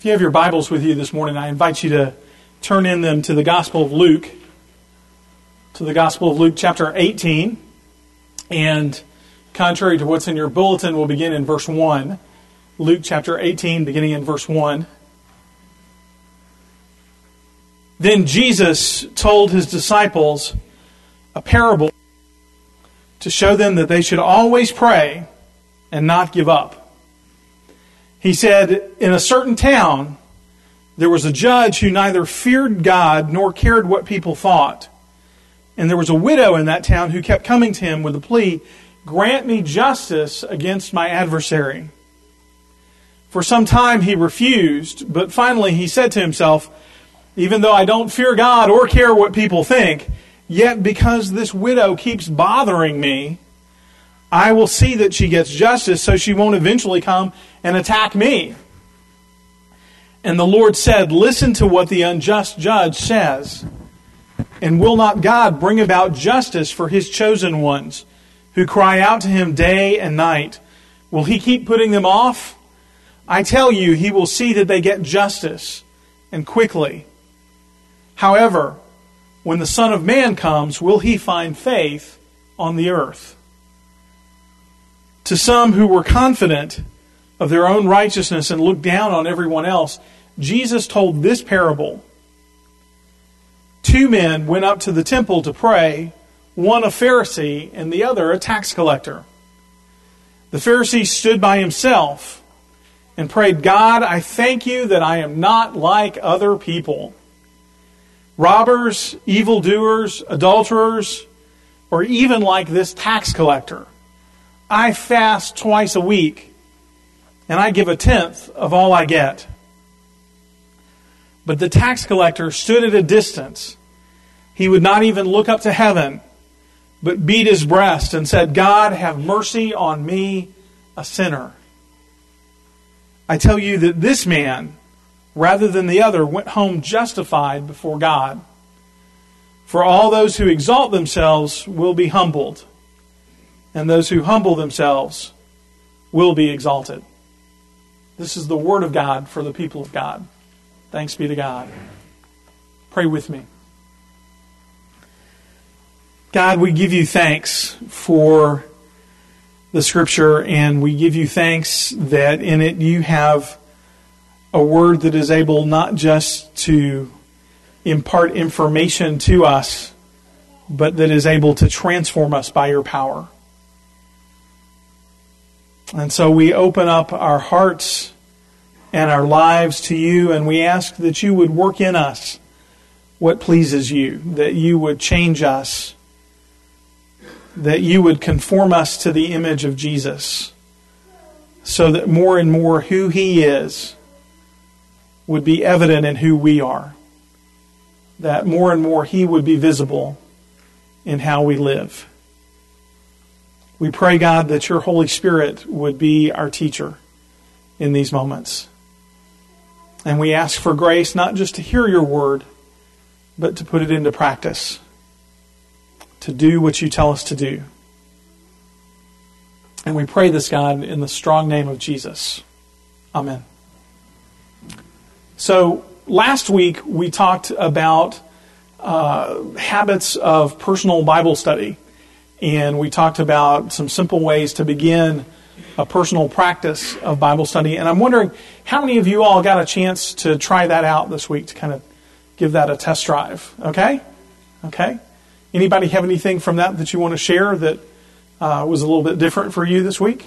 If you have your Bibles with you this morning, I invite you to turn in them to the Gospel of Luke, chapter 18. And contrary to what's in your bulletin, we'll begin in verse 1. Luke chapter 18, beginning in verse 1. Then Jesus told his disciples a parable to show them that they should always pray and not give up. He said, in a certain town, there was a judge who neither feared God nor cared what people thought. And there was a widow in that town who kept coming to him with the plea, grant me justice against my adversary. For some time he refused, but finally he said to himself, even though I don't fear God or care what people think, yet because this widow keeps bothering me, I will see that she gets justice so she won't eventually come and attack me. And the Lord said, listen to what the unjust judge says. And will not God bring about justice for his chosen ones who cry out to him day and night? Will he keep putting them off? I tell you, he will see that they get justice, and quickly. However, when the Son of Man comes, will he find faith on the earth? To some who were confident of their own righteousness and looked down on everyone else, Jesus told this parable. 2 men went up to the temple to pray, one a Pharisee and the other a tax collector. The Pharisee stood by himself and prayed, God, I thank you that I am not like other people, robbers, evildoers, adulterers, or even like this tax collector. I fast twice a week, and I give 1/10 of all I get. But the tax collector stood at a distance. He would not even look up to heaven, but beat his breast and said, God, have mercy on me, a sinner. I tell you that this man, rather than the other, went home justified before God. For all those who exalt themselves will be humbled, and those who humble themselves will be exalted. This is the word of God for the people of God. Thanks be to God. Pray with me. God, we give you thanks for the Scripture, and we give you thanks that in it you have a word that is able not just to impart information to us, but that is able to transform us by your power. And so we open up our hearts and our lives to you, and we ask that you would work in us what pleases you, that you would change us, that you would conform us to the image of Jesus, so that more and more who he is would be evident in who we are, that more and more he would be visible in how we live. We pray, God, that your Holy Spirit would be our teacher in these moments. And we ask for grace not just to hear your word, but to put it into practice, to do what you tell us to do. And we pray this, God, in the strong name of Jesus. Amen. So last week we talked about habits of personal Bible study. And we talked about some simple ways to begin a personal practice of Bible study. And I'm wondering, how many of you all got a chance to try that out this week, to kind of give that a test drive? Okay? Anybody have anything from that you want to share that was a little bit different for you this week?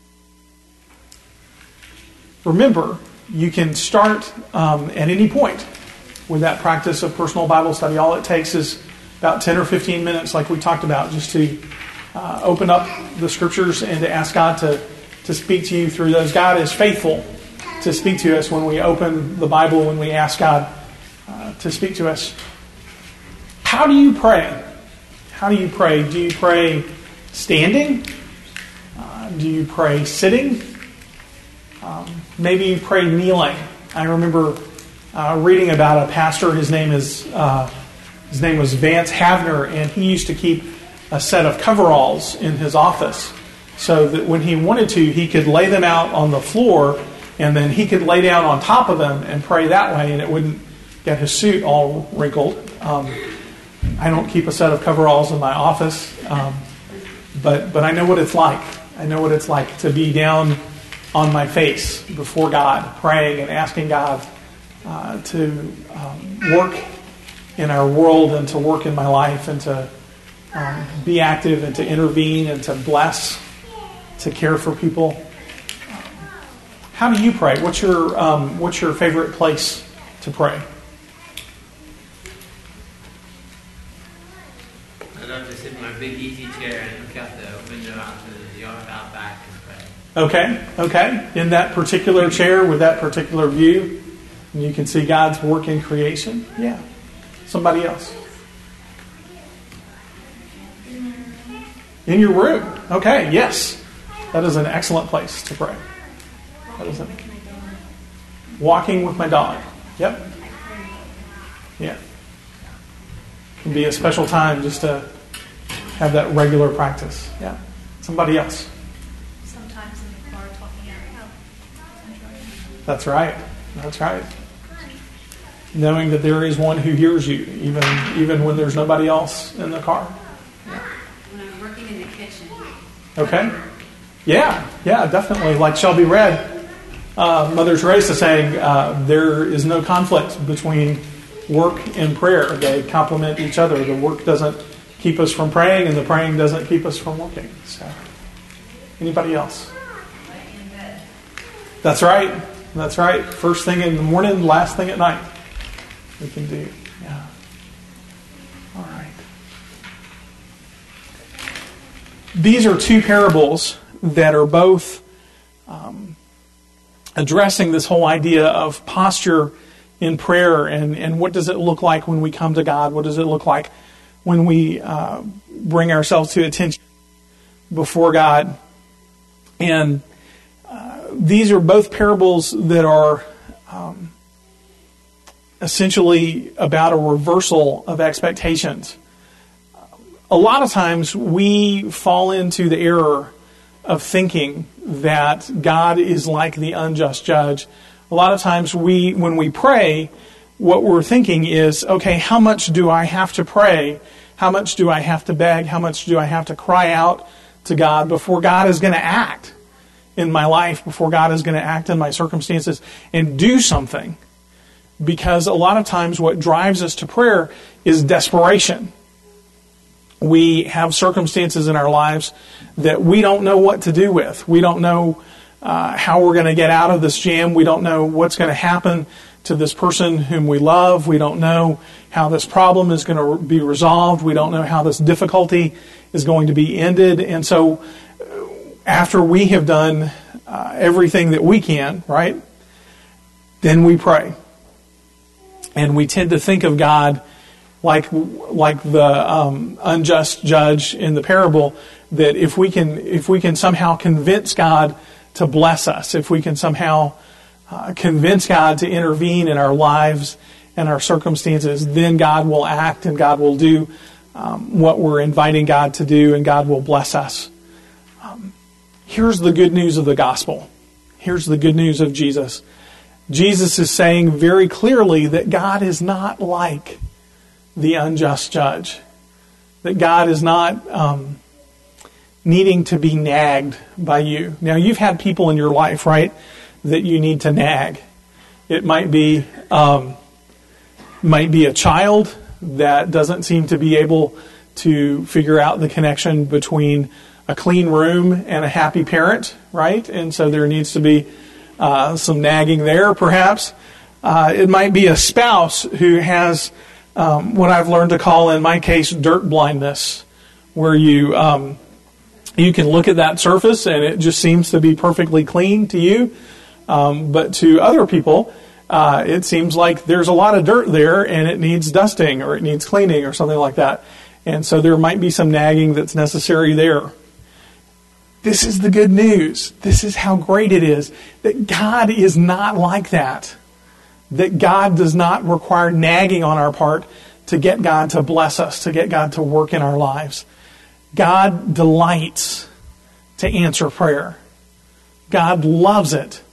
Remember, you can start at any point with that practice of personal Bible study. All it takes is about 10 or 15 minutes, like we talked about, just to open up the Scriptures and to ask God to speak to you through those. God is faithful to speak to us when we open the Bible, when we ask God to speak to us. How do you pray? Do you pray standing? Do you pray sitting? Maybe you pray kneeling. I remember reading about a pastor. His name was Vance Havner, and he used to keep a set of coveralls in his office so that when he wanted to, he could lay them out on the floor and then he could lay down on top of him and pray that way, and it wouldn't get his suit all wrinkled. I don't keep a set of coveralls in my office, but I know what it's like. I know what it's like to be down on my face before God, praying and asking God to work in our world and to work in my life and to be active and to intervene and to bless, to care for people. How do you pray? What's your favorite place to pray? I love to sit in my big easy chair and look out the window out to the yard out back and pray. Okay. In that particular chair with that particular view, and you can see God's work in creation? Yeah. Somebody else? In your room. Okay, yes. That is an excellent place to pray. That is it. Walking with my dog. Yep. Yeah. Can be a special time just to have that regular practice. Yeah. Somebody else. Sometimes in the car talking out loud. That's right. That's right. Knowing that there is one who hears you, even when there's nobody else in the car. Yeah. When I'm working in the kitchen. Okay. Yeah, definitely. Like Shelby read, Mother Teresa saying, there is no conflict between work and prayer. They complement each other. The work doesn't keep us from praying, and the praying doesn't keep us from working. So, anybody else? In bed. That's right. That's right. First thing in the morning, last thing at night. We can do. Yeah. All right. These are two parables that are both addressing this whole idea of posture in prayer and what does it look like when we come to God? What does it look like when we bring ourselves to attention before God? And these are both parables that are essentially about a reversal of expectations. A lot of times we fall into the error of thinking that God is like the unjust judge. A lot of times when we pray, what we're thinking is, okay, how much do I have to pray? How much do I have to beg? How much do I have to cry out to God before God is going to act in my life, before God is going to act in my circumstances and do something? Because a lot of times what drives us to prayer is desperation. We have circumstances in our lives that we don't know what to do with. We don't know how we're going to get out of this jam. We don't know what's going to happen to this person whom we love. We don't know how this problem is going to be resolved. We don't know how this difficulty is going to be ended. And so after we have done everything that we can, right, then we pray. And we tend to think of God like the unjust judge in the parable, that if we can somehow convince God to bless us, if we can somehow convince God to intervene in our lives and our circumstances, then God will act and God will do what we're inviting God to do, and God will bless us. Here's the good news of the gospel. Here's the good news of Jesus. Jesus is saying very clearly that God is not like the unjust judge. That God is not needing to be nagged by you. Now, you've had people in your life, right, that you need to nag. It might be a child that doesn't seem to be able to figure out the connection between a clean room and a happy parent, right? And so there needs to be some nagging there, perhaps. It might be a spouse who has what I've learned to call, in my case, dirt blindness, where you can look at that surface and it just seems to be perfectly clean to you, but to other people, it seems like there's a lot of dirt there and it needs dusting or it needs cleaning or something like that. And so there might be some nagging that's necessary there. This is the good news. This is how great it is that God is not like that. That God does not require nagging on our part to get God to bless us, to get God to work in our lives. God delights to answer prayer. God loves it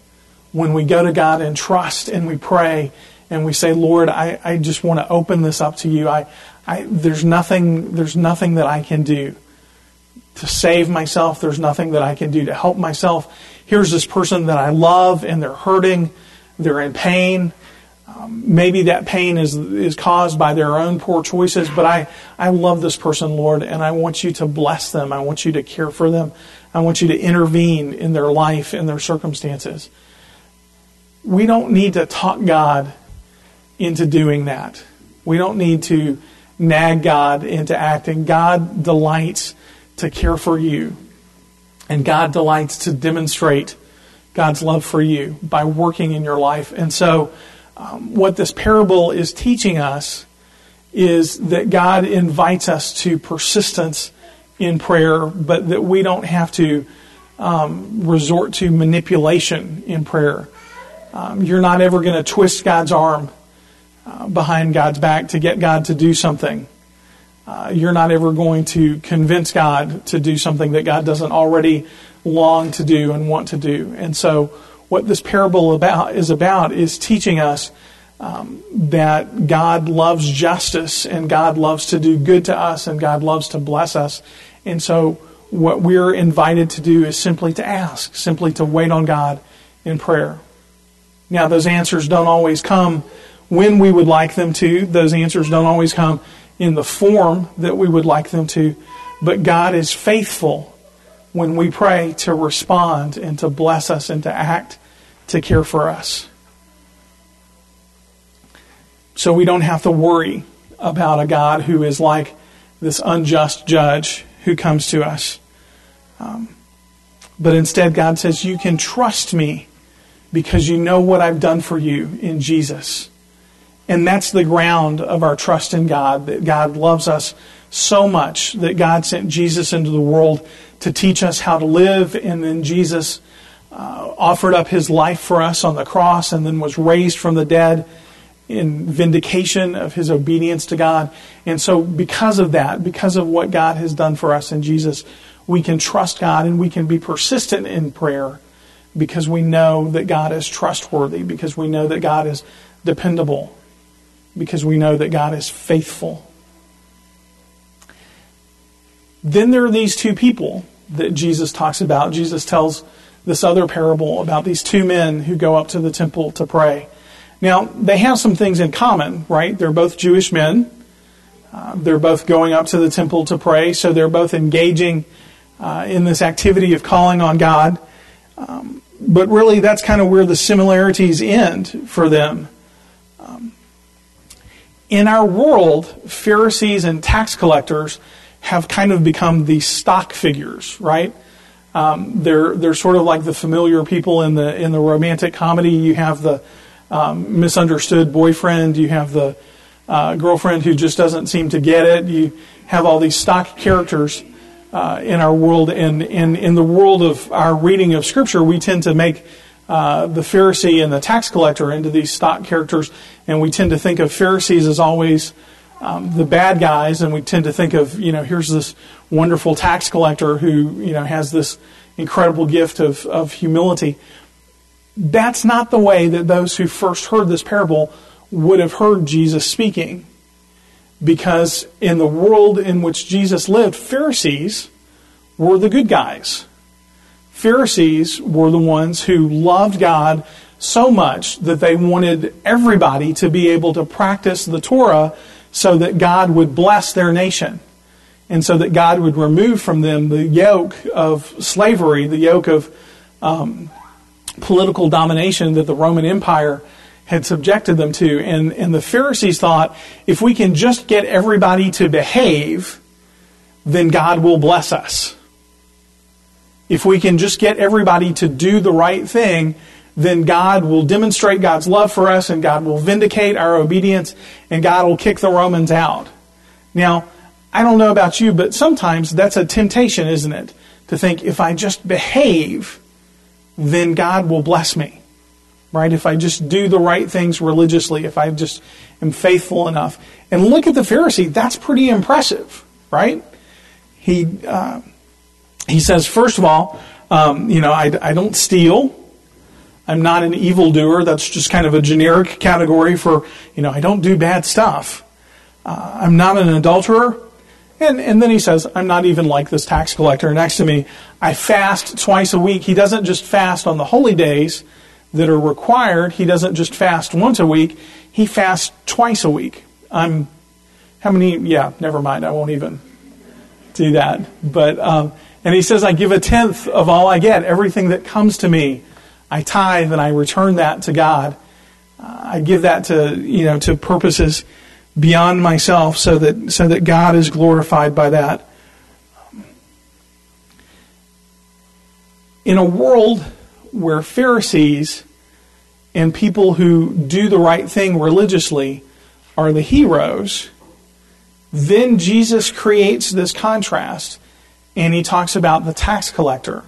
when we go to God in trust and we pray and we say, Lord, I just want to open this up to you. There's nothing that I can do to save myself. There's nothing that I can do to help myself. Here's this person that I love, and they're hurting. They're in pain. Maybe that pain is caused by their own poor choices, but I love this person, Lord, and I want you to bless them. I want you to care for them. I want you to intervene in their life, in their circumstances. We don't need to talk God into doing that. We don't need to nag God into acting. God delights to care for you, and God delights to demonstrate God's love for you by working in your life. And so what this parable is teaching us is that God invites us to persistence in prayer, but that we don't have to resort to manipulation in prayer. You're not ever going to twist God's arm behind God's back to get God to do something. You're not ever going to convince God to do something that God doesn't already long to do and want to do. And so what this parable is teaching us that God loves justice, and God loves to do good to us, and God loves to bless us. And so what we're invited to do is simply to ask, simply to wait on God in prayer. Now, those answers don't always come when we would like them to. Those answers don't always come in the form that we would like them to. But God is faithful when we pray to respond and to bless us and to act, to care for us. So we don't have to worry about a God who is like this unjust judge who comes to us. But instead, God says, you can trust me because you know what I've done for you in Jesus. And that's the ground of our trust in God, that God loves us so much that God sent Jesus into the world to teach us how to live. And then Jesus offered up his life for us on the cross and then was raised from the dead in vindication of his obedience to God. And so because of that, because of what God has done for us in Jesus, we can trust God and we can be persistent in prayer because we know that God is trustworthy, because we know that God is dependable, because we know that God is faithful. Then there are these two people that Jesus talks about. Jesus tells this other parable about these two men who go up to the temple to pray. Now, they have some things in common, right? They're both Jewish men. They're both going up to the temple to pray, so they're both engaging in this activity of calling on God. But really, that's kind of where the similarities end for them. In our world, Pharisees and tax collectors have kind of become the stock figures, right? They're sort of like the familiar people in the romantic comedy. You have the misunderstood boyfriend. You have the girlfriend who just doesn't seem to get it. You have all these stock characters in our world. And in the world of our reading of Scripture, we tend to make the Pharisee and the tax collector into these stock characters. And we tend to think of Pharisees as always the bad guys. And we tend to think of, here's this wonderful tax collector who, has this incredible gift of humility. That's not the way that those who first heard this parable would have heard Jesus speaking. Because in the world in which Jesus lived, Pharisees were the good guys. Pharisees were the ones who loved God so much that they wanted everybody to be able to practice the Torah so that God would bless their nation. And so that God would remove from them the yoke of slavery, the yoke of political domination that the Roman Empire had subjected them to. And the Pharisees thought, if we can just get everybody to behave, then God will bless us. If we can just get everybody to do the right thing, then God will demonstrate God's love for us, and God will vindicate our obedience, and God will kick the Romans out. Now, I don't know about you, but sometimes that's a temptation, isn't it? To think, if I just behave, then God will bless me. Right? If I just do the right things religiously, if I just am faithful enough. And look at the Pharisee. That's pretty impressive, right? He says, first of all, I don't steal. I'm not an evildoer. That's just kind of a generic category for, I don't do bad stuff. I'm not an adulterer. And then he says, I'm not even like this tax collector next to me. I fast twice a week. He doesn't just fast on the holy days that are required. He doesn't just fast once a week. He fasts twice a week. How many? Yeah, never mind. I won't even do that. But, and he says, I give a tenth of all I get. Everything that comes to me, I tithe and I return that to God. I give that to purposes beyond myself so that God is glorified by that. In a world where Pharisees and people who do the right thing religiously are the heroes, then Jesus creates this contrast, and he talks about the tax collector.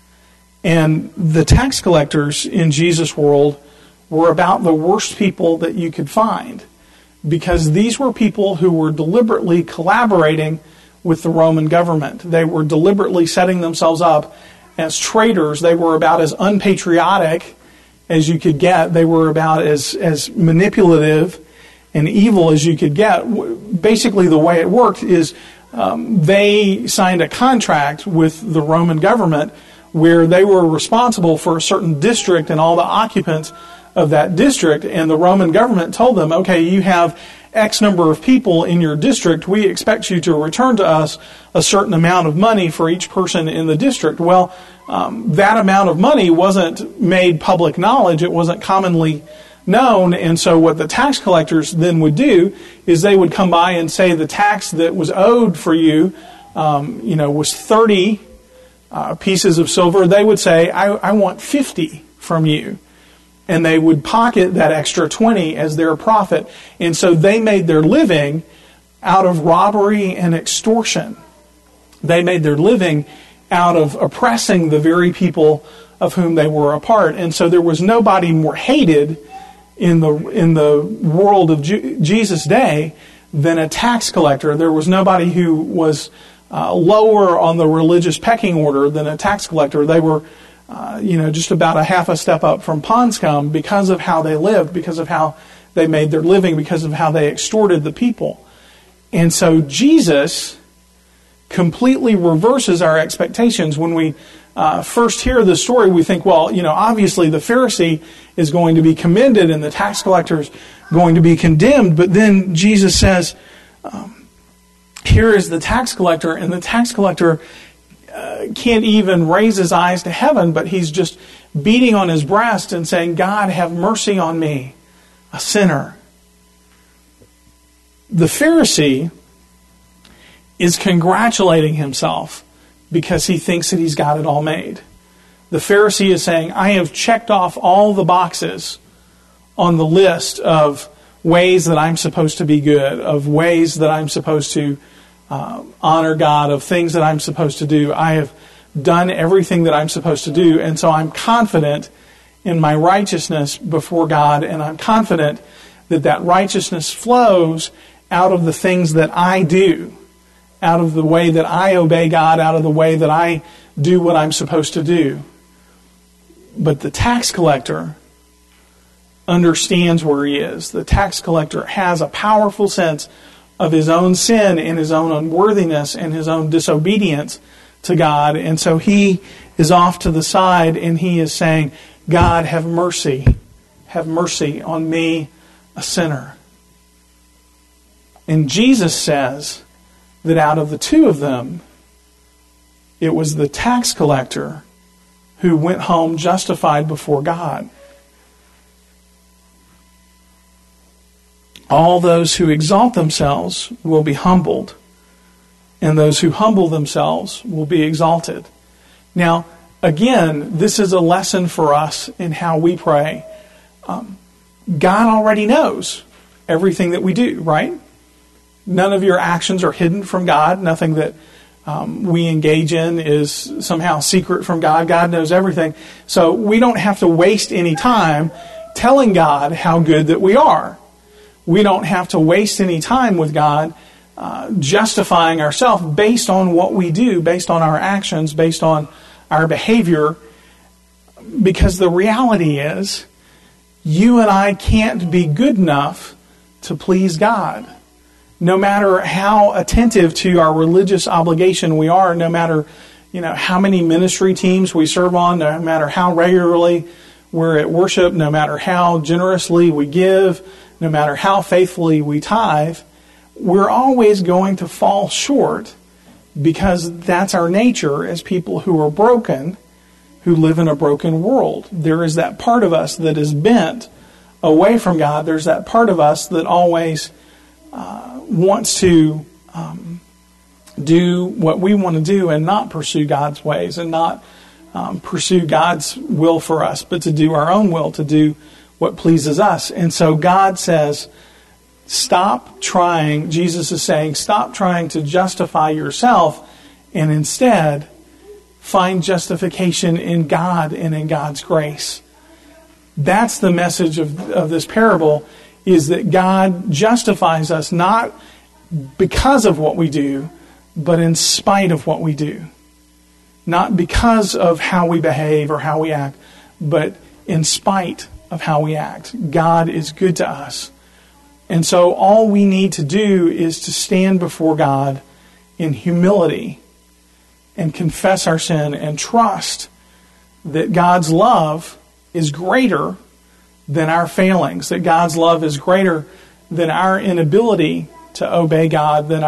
And the tax collectors in Jesus' world were about the worst people that you could find, because these were people who were deliberately collaborating with the Roman government. They were deliberately setting themselves up as traitors. They were about as unpatriotic as you could get. They were about as manipulative and evil as you could get. Basically, the way it worked is they signed a contract with the Roman government where they were responsible for a certain district and all the occupants of that district, and the Roman government told them, okay, you have X number of people in your district, we expect you to return to us a certain amount of money for each person in the district. Well, that amount of money wasn't made public knowledge, it wasn't commonly known, and so what the tax collectors then would do is they would come by and say the tax that was owed for you, was 30 pieces of silver. They would say, I want 50 from you. And they would pocket that extra 20 as their profit. And so they made their living out of robbery and extortion. They made their living out of oppressing the very people of whom they were a part. And so there was nobody more hated in the world of Jesus' day than a tax collector. There was nobody who was lower on the religious pecking order than a tax collector. They were just about a half a step up from pond scum because of how they lived, because of how they made their living, because of how they extorted the people. And so Jesus completely reverses our expectations. When we first hear the story, we think, well, obviously the Pharisee is going to be commended and the tax collector is going to be condemned. But then Jesus says, here is the tax collector, and the tax collector can't even raise his eyes to heaven, but he's just beating on his breast and saying, God, have mercy on me, a sinner. The Pharisee is congratulating himself because he thinks that he's got it all made. The Pharisee is saying, I have checked off all the boxes on the list of ways that I'm supposed to be good, of ways that I'm supposed to honor God, of things that I'm supposed to do. I have done everything that I'm supposed to do, and so I'm confident in my righteousness before God, and I'm confident that that righteousness flows out of the things that I do, out of the way that I obey God, out of the way that I do what I'm supposed to do. But the tax collector understands where he is. The tax collector has a powerful sense of his own sin and his own unworthiness and his own disobedience to God. And so he is off to the side and he is saying, God, have mercy. Have mercy on me, a sinner. And Jesus says that out of the two of them, it was the tax collector who went home justified before God. All those who exalt themselves will be humbled, and those who humble themselves will be exalted. Now, again, this is a lesson for us in how we pray. God already knows everything that we do, right? None of your actions are hidden from God. Nothing that we engage in is somehow secret from God. God knows everything. So we don't have to waste any time telling God how good that we are. We don't have to waste any time with God justifying ourselves based on what we do, based on our actions, based on our behavior. Because the reality is, you and I can't be good enough to please God. No matter how attentive to our religious obligation we are, no matter how many ministry teams we serve on, no matter how regularly we're at worship, no matter how generously we give, no matter how faithfully we tithe, we're always going to fall short, because that's our nature as people who are broken, who live in a broken world. There is that part of us that is bent away from God. There's that part of us that always wants to do what we want to do and not pursue God's ways and not pursue God's will for us, but to do our own will, to do what pleases us. And so God says, stop trying, Jesus is saying, stop trying to justify yourself, and instead find justification in God and in God's grace. That's the message of this parable, is that God justifies us not because of what we do, but in spite of what we do. Not because of how we behave or how we act, but in spite of how we act. God is good to us. And so all we need to do is to stand before God in humility and confess our sin and trust that God's love is greater than our failings, that God's love is greater than our inability to obey God, than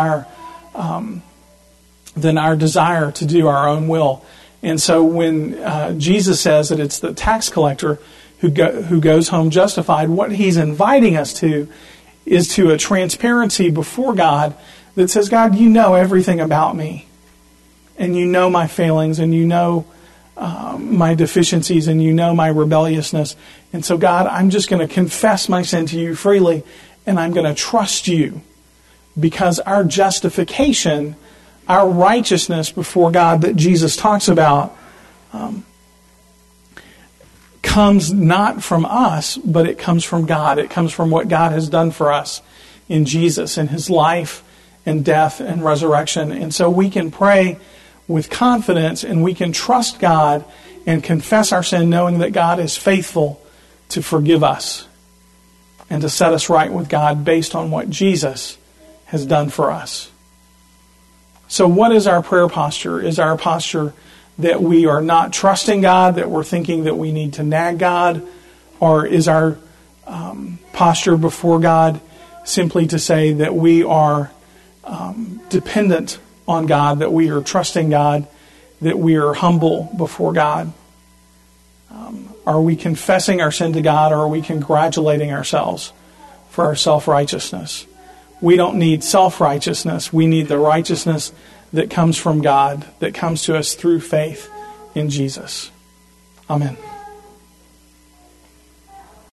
our desire to do our own will. And so when Jesus says that it's the tax collector who goes home justified, what he's inviting us to is to a transparency before God that says, God, you know everything about me, and you know my failings, and you know my deficiencies, and you know my rebelliousness. And so, God, I'm just going to confess my sin to you freely, and I'm going to trust you, because our justification, our righteousness before God that Jesus talks about, comes not from us, but it comes from God. It comes from what God has done for us in Jesus, in his life and death and resurrection. And so we can pray with confidence, and we can trust God and confess our sin, knowing that God is faithful to forgive us and to set us right with God based on what Jesus has done for us. So what is our prayer posture? Is our posture that we are not trusting God, that we're thinking that we need to nag God? Or is our posture before God simply to say that we are dependent on God, that we are trusting God, that we are humble before God? Are we confessing our sin to God, or are we congratulating ourselves for our self-righteousness? We don't need self-righteousness. We need the righteousness that comes from God, that comes to us through faith in Jesus. Amen.